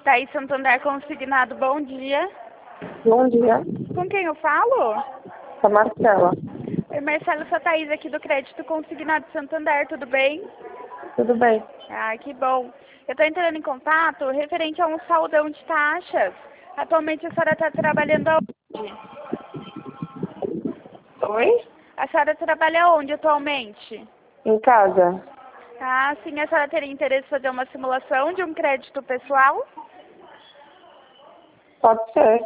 Thaís Santander Consignado, bom dia. Bom dia, Com quem eu falo? com a Marcela. Oi, Marcelo, sou a Thaís aqui do Crédito Consignado Santander, tudo bem? Tudo bem? Ah, que bom. Eu estou entrando em contato referente a um saldão de taxas. Atualmente a senhora está trabalhando aonde? Oi? A senhora trabalha onde atualmente? Em casa? Ah, sim, a senhora teria interesse em fazer uma simulação de um crédito pessoal? Pode ser.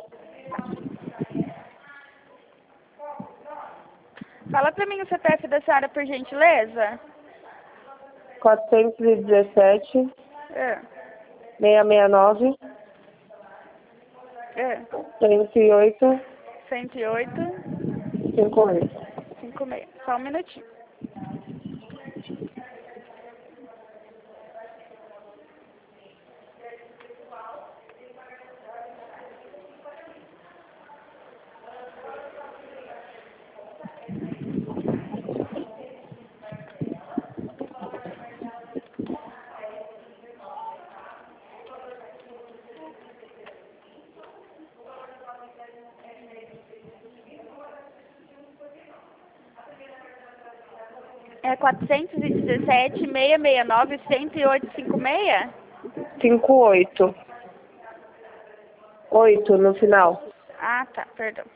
Fala para mim o CPF da senhora, por gentileza. 417, É, 669, é. 108, 108, 58. 56. Só um minutinho. É 417, 669, 108, 56? 58. 8 no final. Ah, tá, perdão.